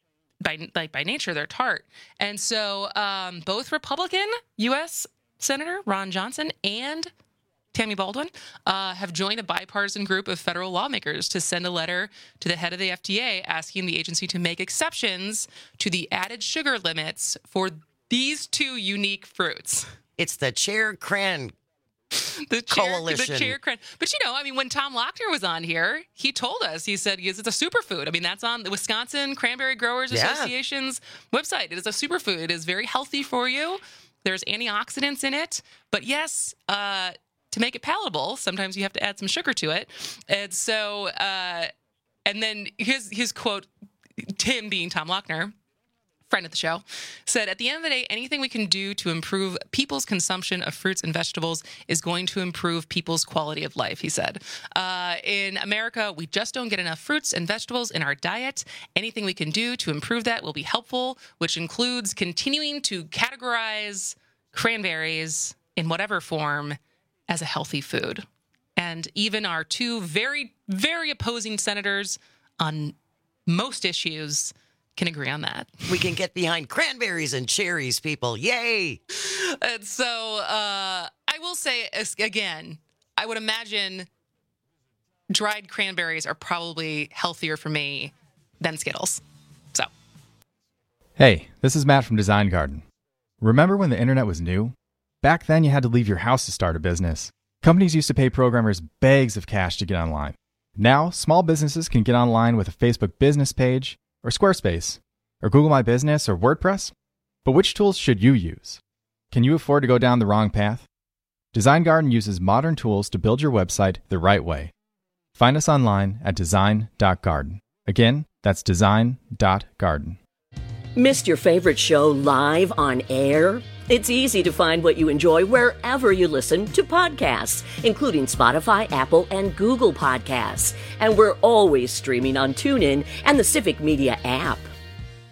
By nature, they're tart. And so both Republican U.S. Senator Ron Johnson and Tammy Baldwin have joined a bipartisan group of federal lawmakers to send a letter to the head of the FDA asking the agency to make exceptions to the added sugar limits for these two unique fruits. It's the Chair-Cran Coalition. The Chair-Cran. But, you know, I mean, when Tom Lochner was on here, he told us, he said it's a superfood. I mean, that's on the Wisconsin Cranberry Growers Association's website. It is a superfood. It is very healthy for you. There's antioxidants in it. But yes, to make it palatable, sometimes you have to add some sugar to it. And so, and then his quote, Tim being Tom Lochner, friend of the show, said, at the end of the day, anything we can do to improve people's consumption of fruits and vegetables is going to improve people's quality of life, he said. In America, we just don't get enough fruits and vegetables in our diet. Anything we can do to improve that will be helpful, which includes continuing to categorize cranberries in whatever form as a healthy food. And even our two very, very opposing senators on most issues can agree on that. We can get behind cranberries and cherries, people. Yay! And so I will say, again, I would imagine dried cranberries are probably healthier for me than Skittles. So. Hey, this is Matt from Design Garden. Remember when the internet was new? Back then, you had to leave your house to start a business. Companies used to pay programmers bags of cash to get online. Now, small businesses can get online with a Facebook business page, or Squarespace, or Google My Business, or WordPress. But which tools should you use? Can you afford to go down the wrong path? Design Garden uses modern tools to build your website the right way. Find us online at design.garden. Again, that's design.garden. Missed your favorite show live on air? It's easy to find what you enjoy wherever you listen to podcasts, including Spotify, Apple, and Google Podcasts. And we're always streaming on TuneIn and the Civic Media app.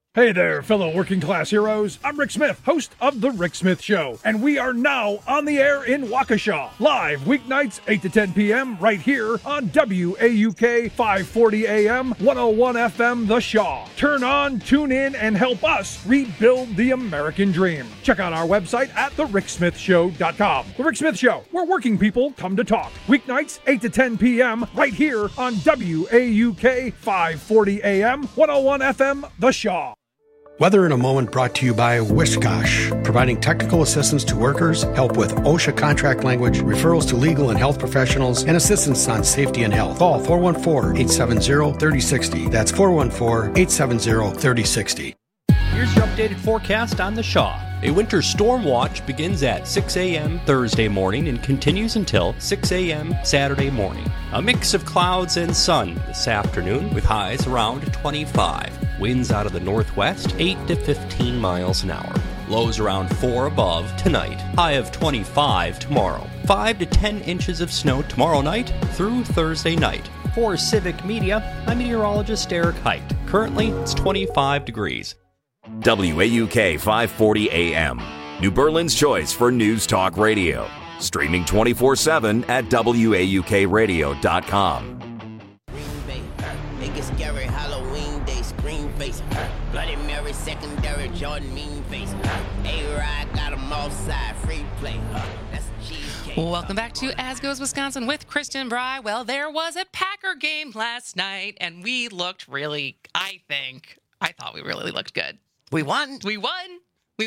Hey there, fellow working class heroes. I'm Rick Smith, host of The Rick Smith Show, and we are now on the air in Waukesha, live weeknights 8 to 10 p.m. right here on WAUK 540 AM, 101 FM, The Shaw. Turn on, tune in, and help us rebuild the American dream. Check out our website at thericksmithshow.com. The Rick Smith Show, where working people come to talk. Weeknights 8 to 10 p.m. right here on WAUK 540 AM, 101 FM, The Shaw. Weather in a Moment brought to you by Wishkosh, providing technical assistance to workers, help with OSHA contract language, referrals to legal and health professionals, and assistance on safety and health. Call 414-870-3060. That's 414-870-3060. Here's your updated forecast on the Shaw. A winter storm watch begins at 6 a.m. Thursday morning and continues until 6 a.m. Saturday morning. A mix of clouds and sun this afternoon with highs around 25. Winds out of the northwest 8 to 15 miles an hour. Lows around 4 above tonight. High of 25 tomorrow. 5 to 10 inches of snow tomorrow night through Thursday night. For Civic Media, I'm meteorologist Eric Height. Currently, it's 25 degrees. WAUK 540 AM, New Berlin's choice for news talk radio. Streaming 24/7 at WAUKradio.com. It gets scary, Halloween day, scream face. Bloody Mary, secondary, Jordan, mean face. A-Rod got them offside, free play. That's cheesecake. Welcome back to As Goes Wisconsin with Kristen Bry. Well, there was a Packer game last night, and we looked really, I thought we really looked good. We won. We won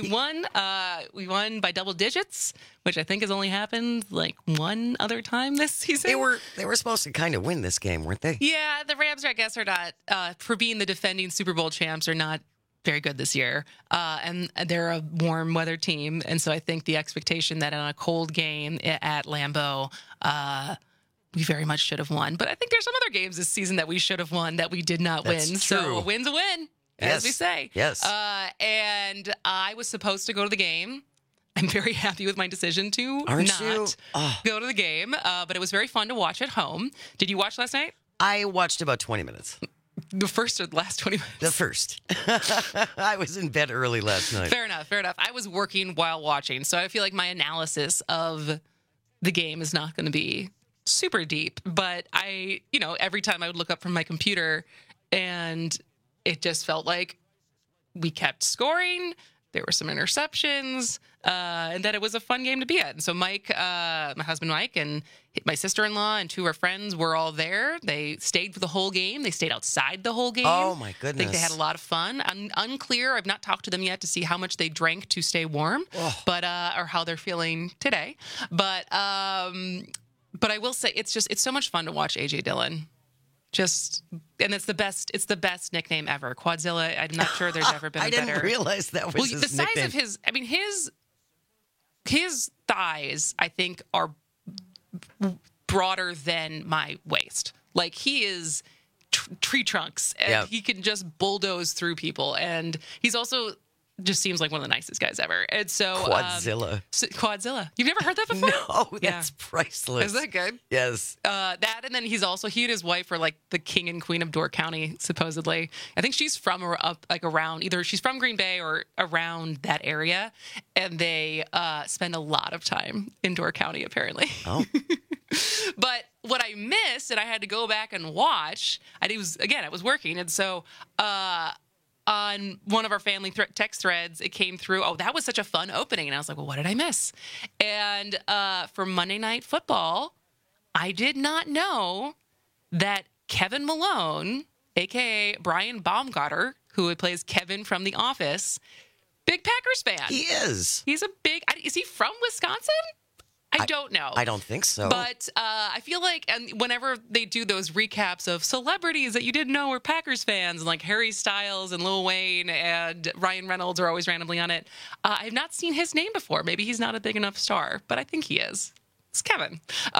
by double digits, which I think has only happened like one other time this season. They were supposed to kind of win this game, weren't they? Yeah, the Rams, I guess, are not, for being the defending Super Bowl champs, are not very good this year. And they're a warm weather team. And so I think the expectation that on a cold game at Lambeau, we very much should have won. But I think there's some other games this season that we should have won that we did not win. True. So a win's a win. As we say. Yes. And I was supposed to go to the game. I'm very happy with my decision to go to the game. But it was very fun to watch at home. Did you watch last night? I watched about 20 minutes. The first or the last 20 minutes? The first. I was in bed early last night. Fair enough. I was working while watching. So I feel like my analysis of the game is not going to be super deep. But every time I would look up from my computer and it just felt like we kept scoring. There were some interceptions, and that it was a fun game to be at. And so Mike, my husband Mike, and my sister-in-law and two of her friends were all there. They stayed for the whole game. They stayed outside the whole game. Oh, my goodness. I think they had a lot of fun. I'm unclear. I've not talked to them yet to see how much they drank to stay warm, but or how they're feeling today. But I will say it's so much fun to watch A.J. Dillon. And it's the best nickname ever. Quadzilla. I'm not sure there's ever been a better. I didn't realize that was his nickname. The size of his thighs, I think, are broader than my waist. Like, he is tree trunks, and he can just bulldoze through people. And he's also just seems like one of the nicest guys ever. And so Quadzilla. Quadzilla. You've never heard that before? No, that's priceless. Is that good? Yes. That, and then he and his wife are like the king and queen of Door County, supposedly. I think she's from around, either she's from Green Bay or around that area, and they spend a lot of time in Door County, apparently. Oh. But what I missed, and I had to go back and watch, I was working, and so on one of our family text threads, it came through, that was such a fun opening. And I was like, well, what did I miss? And for Monday Night Football, I did not know that Kevin Malone, a.k.a. Brian Baumgartner, who plays Kevin from The Office, big Packers fan. He is. Is he from Wisconsin? I don't know. I don't think so. But I feel like, and whenever they do those recaps of celebrities that you didn't know were Packers fans, and like Harry Styles and Lil Wayne and Ryan Reynolds are always randomly on it, I have not seen his name before. Maybe he's not a big enough star, but I think he is. It's Kevin.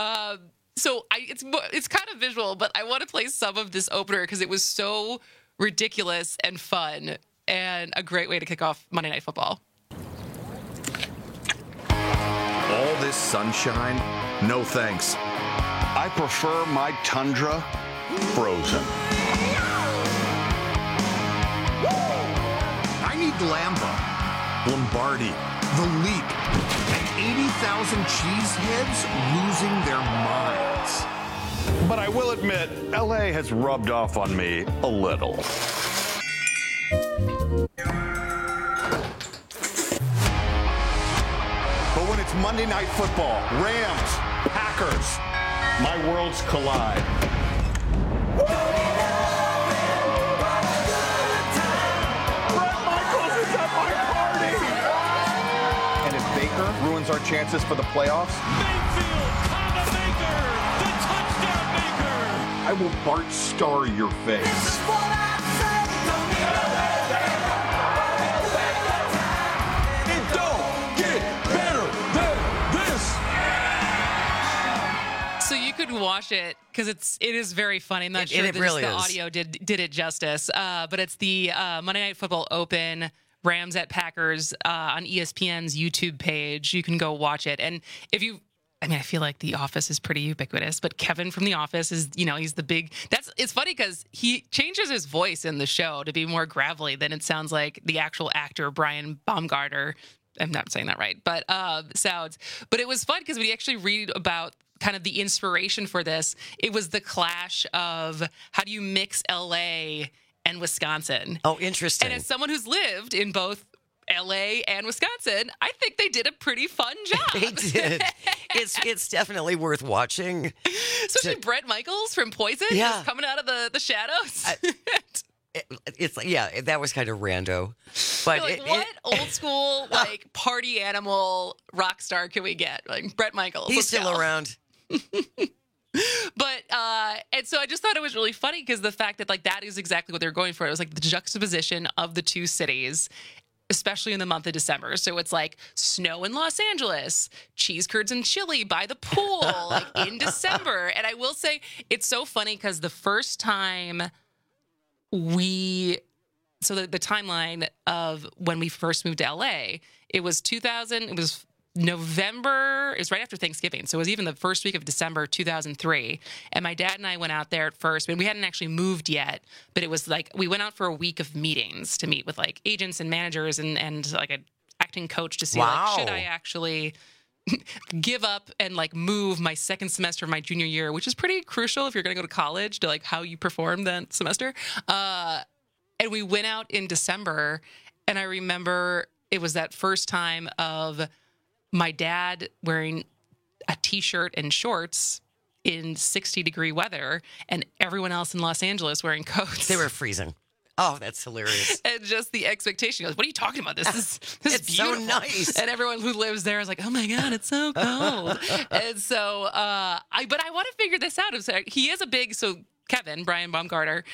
So it's kind of visual, but I want to play some of this opener because it was so ridiculous and fun and a great way to kick off Monday Night Football. All this sunshine? No thanks. I prefer my Tundra frozen. Lambeau, Lombardi, The Leap, and 80,000 cheeseheads losing their minds. But I will admit, LA has rubbed off on me a little. But when it's Monday Night Football, Rams, Packers, my worlds collide. And if Baker ruins our chances for the playoffs, I will Bart Starr your face. It don't get better than this. So you could watch it because it is very funny. I'm not sure it that really the is. audio did it justice. But it's the Monday Night Football Open, Rams at Packers on ESPN's YouTube page. You can go watch it. And if you, I mean, I feel like The Office is pretty ubiquitous, but Kevin from The Office is, he's the big, it's funny because he changes his voice in the show to be more gravelly than it sounds like the actual actor, Brian Baumgartner. I'm not saying that right, but sounds. But it was fun because when you actually read about kind of the inspiration for this, it was the clash of how do you mix LA and Wisconsin. Oh, interesting. And as someone who's lived in both LA and Wisconsin, I think they did a pretty fun job. They did. It's definitely worth watching. Especially Bret Michaels from Poison, just coming out of the shadows. That was kind of rando. But what old school party animal rock star can we get? Like Bret Michaels. He's still around. But and so I just thought it was really funny because the fact that that is exactly what they're going for. It was like the juxtaposition of the two cities, especially in the month of December. So it's like snow in Los Angeles, cheese curds and chili by the pool, in December. And I will say it's so funny because the first time the timeline of when we first moved to LA, it was November, it was right after Thanksgiving. So it was even the first week of December 2003. And my dad and I went out there at first. I mean, we hadn't actually moved yet, but it was we went out for a week of meetings to meet with agents and managers and an acting coach to see should I actually give up and move my second semester of my junior year, which is pretty crucial if you're going to go to college to how you perform that semester. And we went out in December, and I remember it was that first time of my dad wearing a T-shirt and shorts in 60-degree weather and everyone else in Los Angeles wearing coats. They were freezing. Oh, that's hilarious. And just the expectation. He goes, what are you talking about? This is beautiful. So nice. And everyone who lives there is like, oh my God, it's so cold. And so, but I want to figure this out. He is a big, Kevin, Brian Baumgartner,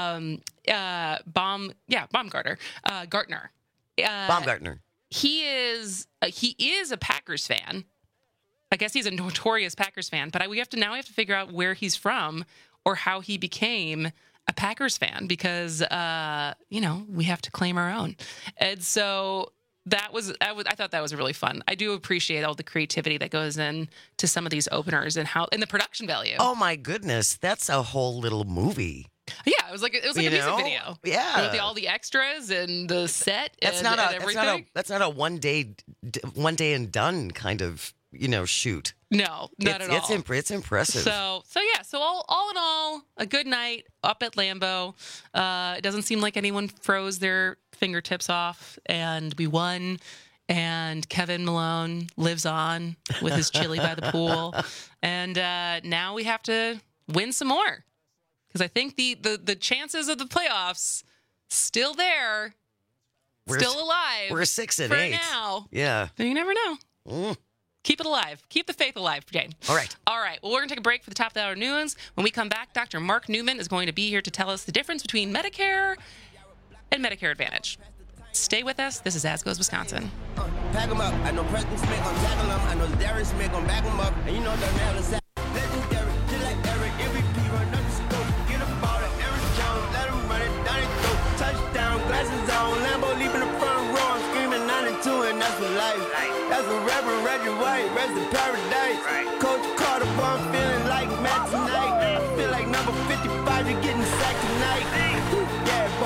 Baumgartner. Baumgartner. He is a Packers fan. I guess he's a notorious Packers fan, but we have to figure out where he's from or how he became a Packers fan because we have to claim our own. And so I thought that was really fun. I do appreciate all the creativity that goes in to some of these openers and the production value. Oh my goodness, that's a whole little movie. Yeah, it was like a music video. Yeah, with all the extras and the set. That's and everything. That's not a one day and done kind of shoot. No, not at all. It's impressive. So all in all, a good night up at Lambeau. It doesn't seem like anyone froze their fingertips off, and we won. And Kevin Malone lives on with his chili by the pool, and now we have to win some more. Because I think the chances of the playoffs still there, still alive. We're 6 and 8 for now. Yeah, but you never know. Keep it alive. Keep the faith alive, Jane. All right. Well, we're going to take a break for the top of the hour news. When we come back, Dr. Mark Newman is going to be here to tell us the difference between Medicare and Medicare Advantage. Stay with us. This is As Goes Wisconsin. Pack them up. I know Preston Smith gon' tackle them. I know Darius Smith gon' back them up. And you know the nail is legendary. Just like Eric, MVP run up the scope. Get a ball to Aaron Jones. Let him run it down his throat. Touchdown, glasses on. Lambo leaving the front row. I'm screaming 92, and that's for life. That's a Reverend Reggie White. Rest in paradise. Coach Carter, boy, I'm feeling like Matt tonight. I feel like number 55. You're getting sacked tonight. Yeah, boy.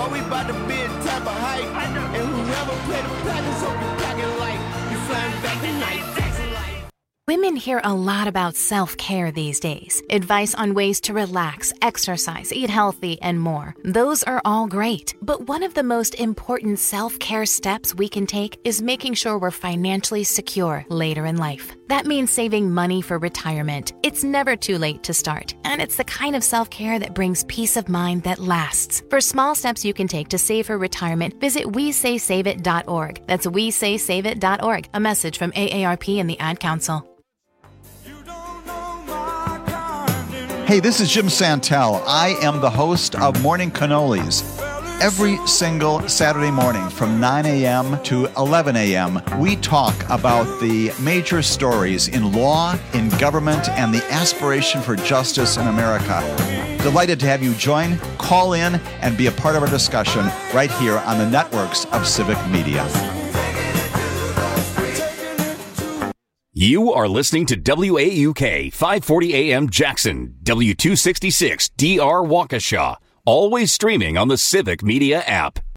Boy, we about to be a type of hype. And whoever play the Packers, hope you packing light. You flying back tonight, Jackson light. Women hear a lot about self-care these days. Advice on ways to relax, exercise, eat healthy, and more. Those are all great. But one of the most important self-care steps we can take is making sure we're financially secure later in life. That means saving money for retirement. It's never too late to start. And it's the kind of self-care that brings peace of mind that lasts. For small steps you can take to save for retirement, visit WeSaySaveIt.org. That's WeSaySaveIt.org. A message from AARP and the Ad Council. Hey, this is Jim Santel. I am the host of Morning Cannolis. Every single Saturday morning from 9 a.m. to 11 a.m., we talk about the major stories in law, in government, and the aspiration for justice in America. Delighted to have you join, call in, and be a part of our discussion right here on the networks of Civic Media. You are listening to WAUK 540 AM Jackson, W266 DR Waukesha, always streaming on the Civic Media app.